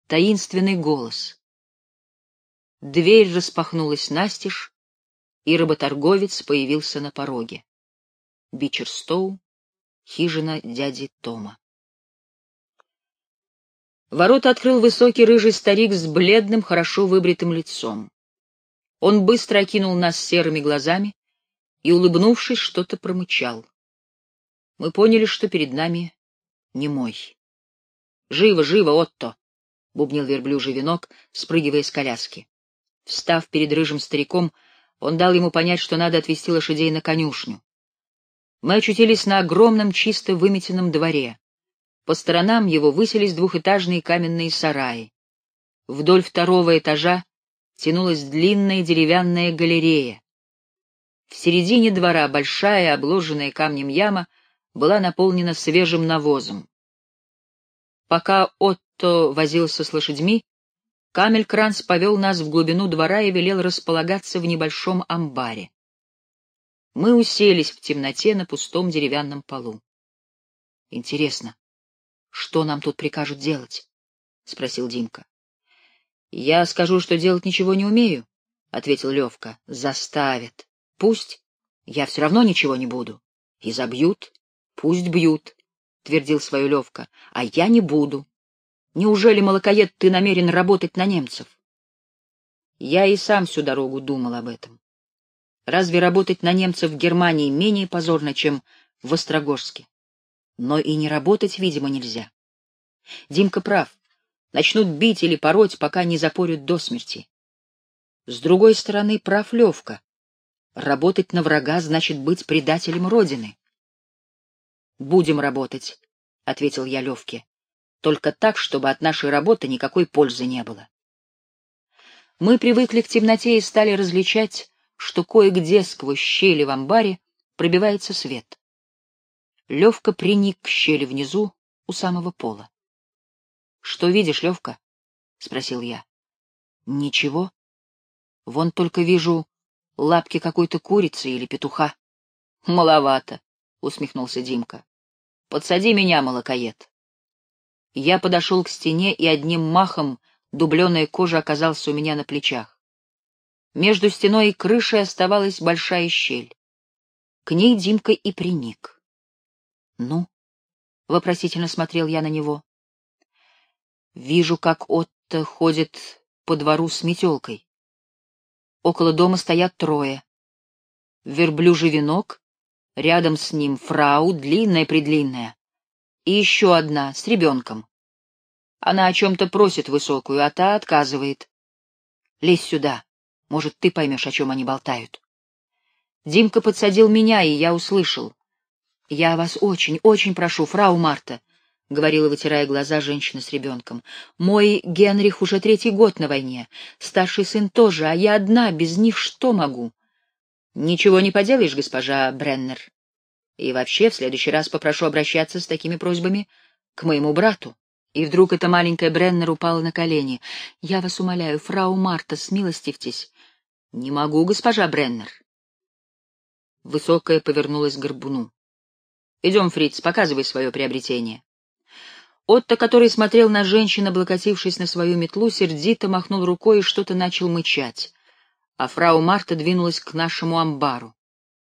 таинственный голос. Дверь распахнулась настежь, и работорговец появился на пороге. Бичерстоу, хижина дяди Тома. Ворота открыл высокий рыжий старик с бледным, хорошо выбритым лицом. Он быстро окинул нас серыми глазами и, улыбнувшись, что-то промычал. Мы поняли, что перед нами немой. «Живо, живо, Отто!» — бубнил верблюжий венок, спрыгивая с коляски. Встав перед рыжим стариком, он дал ему понять, что надо отвезти лошадей на конюшню. Мы очутились на огромном чисто выметенном дворе. По сторонам его высились двухэтажные каменные сараи. Вдоль второго этажа тянулась длинная деревянная галерея. В середине двора большая, обложенная камнем яма была наполнена свежим навозом. Пока Отто возился с лошадьми, Камелькранц повел нас в глубину двора и велел располагаться в небольшом амбаре. Мы уселись в темноте на пустом деревянном полу. — Интересно, что нам тут прикажут делать? — спросил Димка. — Я скажу, что делать ничего не умею, — ответил Левка. — Заставят. Пусть. Я все равно ничего не буду. И забьют. Пусть бьют, — твердил свое Левка. — А я не буду. Неужели, молокоед, ты намерен работать на немцев? Я и сам всю дорогу думал об этом. Разве работать на немцев в Германии менее позорно, чем в Острогожске? Но и не работать, видимо, нельзя. Димка прав. Начнут бить или пороть, пока не запорют до смерти. С другой стороны, прав Левка. Работать на врага значит быть предателем Родины. «Будем работать», — ответил я Левке. «Только так, чтобы от нашей работы никакой пользы не было». Мы привыкли к темноте и стали различать, что кое-где сквозь щели в амбаре пробивается свет. Левка приник к щели внизу, у самого пола. — Что видишь, Левка? — спросил я. — Ничего. Вон только вижу лапки какой-то курицы или петуха. — Маловато, — усмехнулся Димка. — Подсади меня, молокоед. Я подошел к стене, и одним махом дубленая кожа оказалась у меня на плечах. Между стеной и крышей оставалась большая щель. К ней Димка и приник. — Ну? — вопросительно смотрел я на него. Вижу, как Отто ходит по двору с метелкой. Около дома стоят трое. Верблюжий венок, рядом с ним фрау, длинная-предлинная, и еще одна, с ребенком. Она о чем-то просит высокую, а та отказывает. Лезь сюда, может, ты поймешь, о чем они болтают. Димка подсадил меня, и я услышал. — Я вас очень, очень прошу, фрау Марта, — говорила, вытирая глаза, женщина с ребенком. — Мой Генрих уже 3-й год на войне, старший сын тоже, а я одна, без них что могу? — Ничего не поделаешь, госпожа Бреннер. И вообще, в следующий раз попрошу обращаться с такими просьбами к моему брату. И вдруг эта маленькая Бреннер упала на колени. — Я вас умоляю, фрау Марта, смилостивьтесь. — Не могу, госпожа Бреннер. Высокая повернулась к горбуну. — Идем, фриц, показывай свое приобретение. Отто, который смотрел на женщин, облокотившись на свою метлу, сердито махнул рукой и что-то начал мычать, а фрау Марта двинулась к нашему амбару.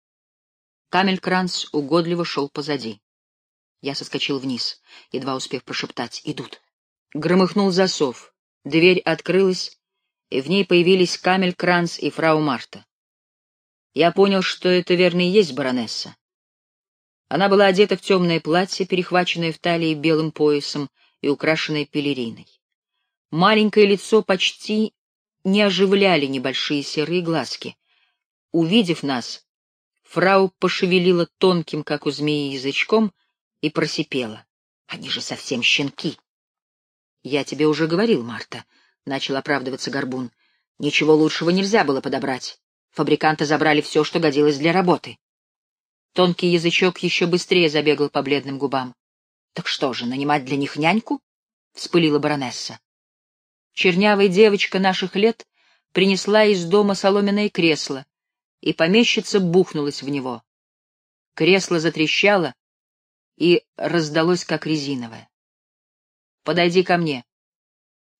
Камелькранц угодливо шел позади. Я соскочил вниз, едва успев прошептать: «Идут». Громыхнул засов, дверь открылась, и в ней появились Камелькранц и фрау Марта. Я понял, что это верно и есть баронесса. Она была одета в темное платье, перехваченное в талии белым поясом и украшенное пелериной. Маленькое лицо почти не оживляли небольшие серые глазки. Увидев нас, фрау пошевелила тонким, как у змеи, язычком и просипела: «Они же совсем щенки!» «Я тебе уже говорил, Марта», — начал оправдываться Горбун. «Ничего лучшего нельзя было подобрать. Фабриканты забрали все, что годилось для работы». Тонкий язычок еще быстрее забегал по бледным губам. «Так что же, нанимать для них няньку?» — вспылила баронесса. Чернявая девочка наших лет принесла из дома соломенное кресло, и помещица бухнулась в него. Кресло затрещало и раздалось, как резиновое. «Подойди ко мне», —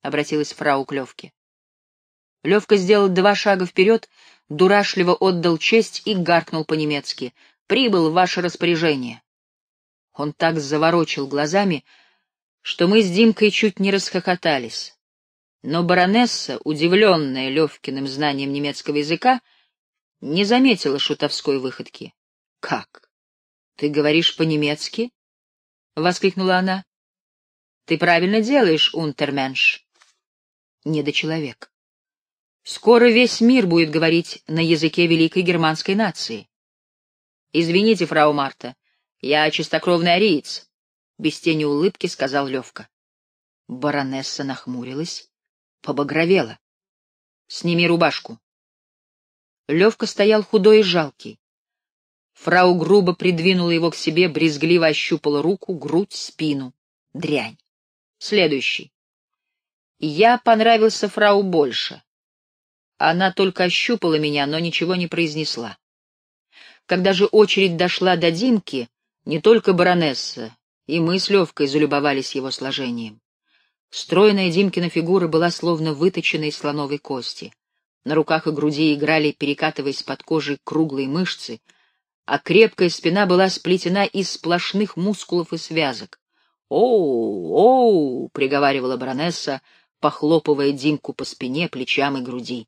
обратилась фрау к Левке. Левка сделал 2 шага вперед, дурашливо отдал честь и гаркнул по-немецки: «Прибыл в ваше распоряжение». Он так заворочил глазами, что мы с Димкой чуть не расхохотались. Но баронесса, удивленная Левкиным знанием немецкого языка, не заметила шутовской выходки. — Как? Ты говоришь по-немецки? — воскликнула она. — Ты правильно делаешь, унтерменш. Недочеловек. Скоро весь мир будет говорить на языке великой германской нации. — Извините, фрау Марта, я чистокровный ариец, — без тени улыбки сказал Левка. Баронесса нахмурилась, побагровела. — Сними рубашку. Левка стоял худой и жалкий. Фрау грубо придвинула его к себе, брезгливо ощупала руку, грудь, спину. Дрянь. Следующий. Я понравился фрау больше. Она только ощупала меня, но ничего не произнесла. Когда же очередь дошла до Димки, не только баронесса, и мы с Левкой залюбовались его сложением. Стройная Димкина фигура была словно выточена из слоновой кости. На руках и груди играли, перекатываясь под кожей, круглые мышцы, а крепкая спина была сплетена из сплошных мускулов и связок. «Оу, оу!» — приговаривала баронесса, похлопывая Димку по спине, плечам и груди.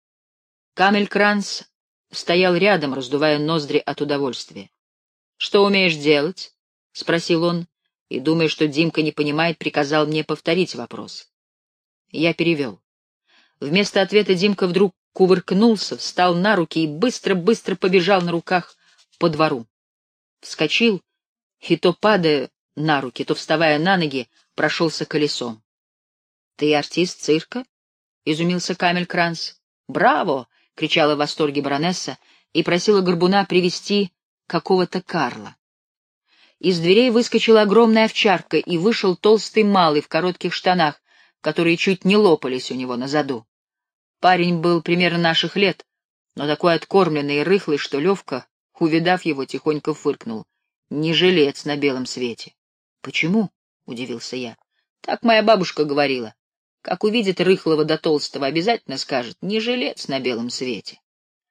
Камелькранц стоял рядом, раздувая ноздри от удовольствия. «Что умеешь делать?» — спросил он, и, думая, что Димка не понимает, приказал мне повторить вопрос. Я перевел. Вместо ответа Димка вдруг кувыркнулся, встал на руки и быстро-быстро побежал на руках по двору. Вскочил и, то падая на руки, то вставая на ноги, прошелся колесом. — Ты артист цирка? — изумился Камелькранц. — Браво! — кричала в восторге баронесса и просила горбуна привести какого-то Карла. Из дверей выскочила огромная овчарка, и вышел толстый малый в коротких штанах, которые чуть не лопались у него на заду. Парень был примерно наших лет, но такой откормленный и рыхлый, что Левка, увидав его, тихонько фыркнул. Не жилец на белом свете. — Почему? — удивился я. — Так моя бабушка говорила. Как увидит рыхлого да толстого, обязательно скажет: не жилец на белом свете.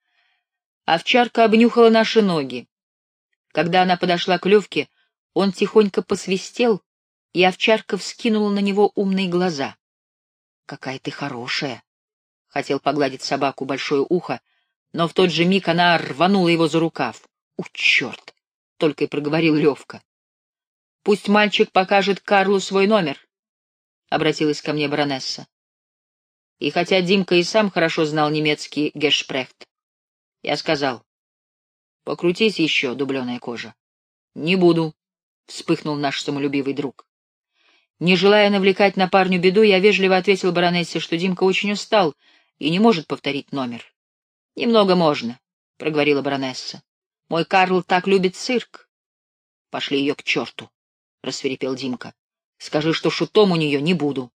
Овчарка обнюхала наши ноги. Когда она подошла к Левке, он тихонько посвистел, и овчарка вскинула на него умные глаза. — Какая ты хорошая! — хотел погладить собаку большое ухо, но в тот же миг она рванула его за рукав. — У, черт! — только и проговорил Левка. — Пусть мальчик покажет Карлу свой номер, — обратилась ко мне баронесса. И хотя Димка и сам хорошо знал немецкий гешпрехт, я сказал: — Покрутись еще, дубленая кожа. — Не буду, — вспыхнул наш самолюбивый друг. Не желая навлекать на парню беду, я вежливо ответил баронессе, что Димка очень устал и не может повторить номер. — Немного можно, — проговорила баронесса. — Мой Карл так любит цирк. — Пошли ее к черту, — рассвирепел Димка. — Скажи, что шутом у нее не буду.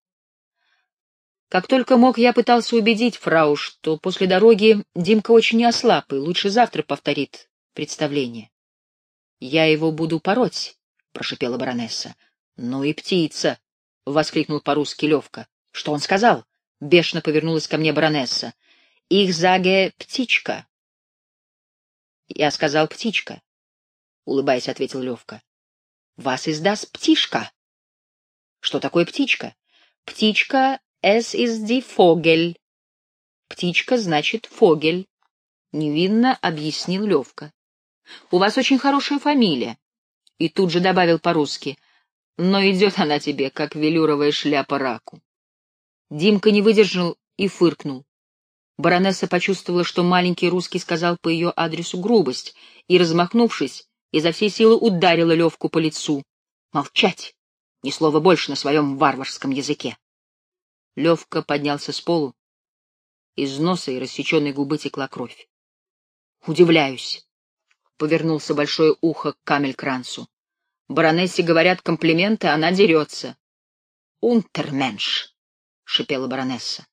Как только мог, я пытался убедить фрау, что после дороги Димка очень не ослаб и лучше завтра повторит представление. — Я его буду пороть, — прошипела баронесса. — Ну и птица! — воскликнул по-русски Левка. — Что он сказал? — бешено повернулась ко мне баронесса. — Их заге птичка. — Я сказал птичка, — улыбаясь, ответил Левка. — Вас издаст птишка. — Что такое птичка? — Птичка es ist die Vogel. — Птичка значит фогель, — невинно объяснил Левка. — У вас очень хорошая фамилия. И тут же добавил по-русски: но идет она тебе, как велюровая шляпа раку. Димка не выдержал и фыркнул. Баронесса почувствовала, что маленький русский сказал по ее адресу грубость, и, размахнувшись, изо всей силы ударила Левку по лицу. «Молчать! Ни слова больше на своем варварском языке!» Левка поднялся с полу. Из носа и рассеченной губы текла кровь. «Удивляюсь!» — повернулся большое ухо к Камелькранцу. «Баронессе говорят комплименты, она дерется». «Унтерменш!» — шипела баронесса.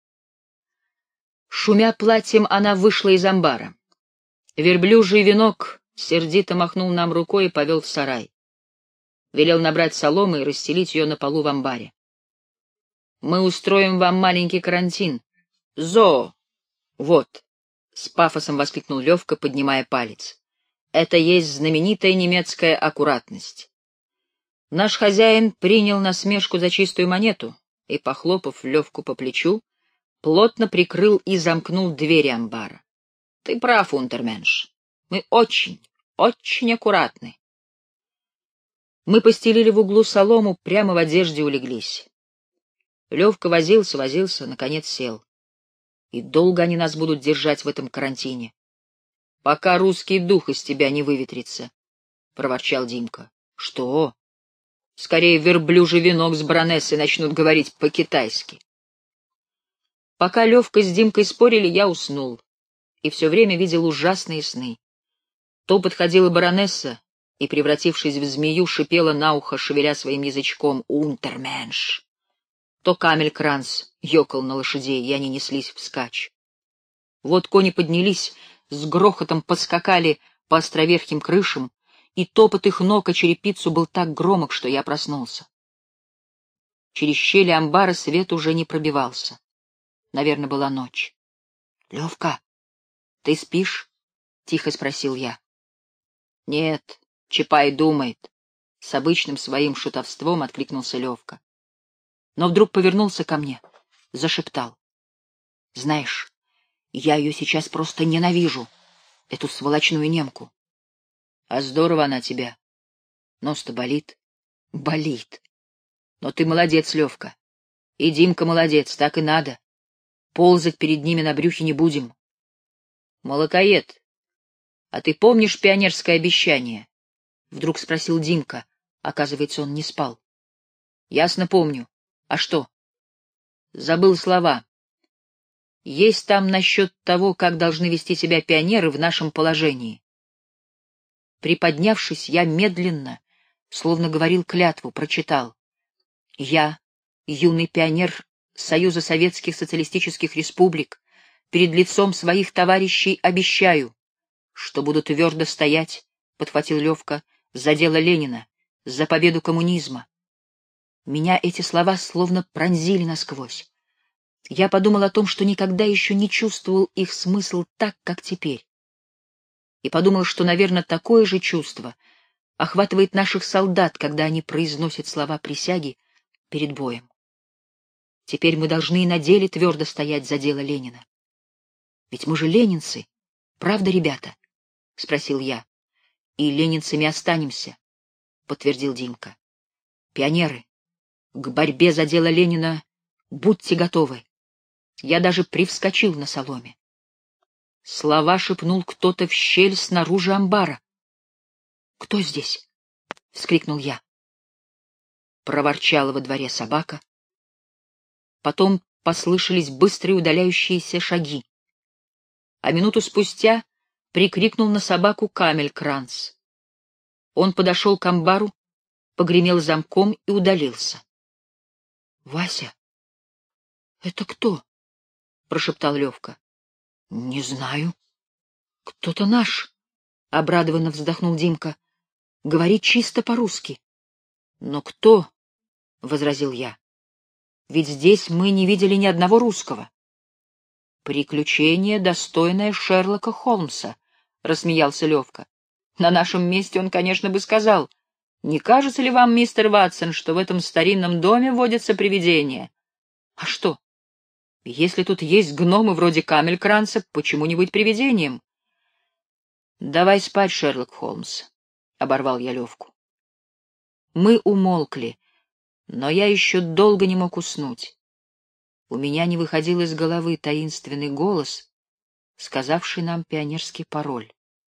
Шумя платьем, она вышла из амбара. Верблюжий венок сердито махнул нам рукой и повел в сарай. Велел набрать соломы и расстелить ее на полу в амбаре. Мы устроим вам маленький карантин. Зоо! Вот!» — с пафосом воскликнул Левка, поднимая палец. «Это есть знаменитая немецкая аккуратность». Наш хозяин принял насмешку за чистую монету и, похлопав Левку по плечу, плотно прикрыл и замкнул двери амбара. «Ты прав, унтерменш. Мы очень, очень аккуратны». Мы постелили в углу солому, прямо в одежде улеглись. Левка возился, наконец сел. «И долго они нас будут держать в этом карантине? Пока русский дух из тебя не выветрится», — проворчал Димка. «Что? Скорее верблюжий венок с баронессой начнут говорить по-китайски». Пока Левка с Димкой спорили, я уснул и все время видел ужасные сны. То подходила баронесса и, превратившись в змею, шипела на ухо, шевеля своим язычком «Унтерменш». То Камелькранц ёкал на лошадей, и они неслись вскачь. Вот кони поднялись, с грохотом подскакали по островерхим крышам, и топот их ног о черепицу был так громок, что я проснулся. Через щели амбара свет уже не пробивался. Наверное, была ночь. — Левка, ты спишь? — тихо спросил я. — Нет, Чапай думает. С обычным своим шутовством откликнулся Левка. Но вдруг повернулся ко мне, зашептал. — Знаешь, я ее сейчас просто ненавижу, эту сволочную немку. — А здорово она тебя. Нос-то болит? — Болит. Но ты молодец, Левка. И Димка молодец, так и надо. Ползать перед ними на брюхе не будем. — Молокоед, а ты помнишь пионерское обещание? — вдруг спросил Димка. Оказывается, он не спал. — Ясно помню. А что? — Забыл слова. Есть там насчет того, как должны вести себя пионеры в нашем положении. Приподнявшись, я медленно, словно говорил клятву, прочитал. Я, юный пионер Союза Советских Социалистических Республик, перед лицом своих товарищей обещаю, что буду твердо стоять, — подхватил Левка, — за дело Ленина, за победу коммунизма. Меня эти слова словно пронзили насквозь. Я подумал о том, что никогда еще не чувствовал их смысл так, как теперь. И подумал, что, наверное, такое же чувство охватывает наших солдат, когда они произносят слова присяги перед боем. Теперь мы должны и на деле твердо стоять за дело Ленина. Ведь мы же ленинцы, правда, ребята? — спросил я. — И ленинцами останемся, — подтвердил Димка. — Пионеры, к борьбе за дело Ленина будьте готовы. Я даже привскочил на соломе. Слова шепнул кто-то в щель снаружи амбара. — Кто здесь? — вскрикнул я. Проворчала во дворе собака. Потом послышались быстрые удаляющиеся шаги. А минуту спустя прикрикнул на собаку Камелькранц. Он подошел к амбару, погремел замком и удалился. — Вася, это кто? — прошептал Левка. — Не знаю. — Кто-то наш, — обрадованно вздохнул Димка. — Говорит чисто по-русски. — Но кто? — возразил я. — Ведь здесь мы не видели ни одного русского. — Приключение, достойное Шерлока Холмса, — рассмеялся Левка. — На нашем месте он, конечно, бы сказал: «Не кажется ли вам, мистер Ватсон, что в этом старинном доме водятся привидения?» А что? Если тут есть гномы вроде Камелькранца, почему не быть привидением? — Давай спать, Шерлок Холмс, — оборвал я Левку. Мы умолкли, но я еще долго не мог уснуть. У меня не выходил из головы таинственный голос, сказавший нам пионерский пароль.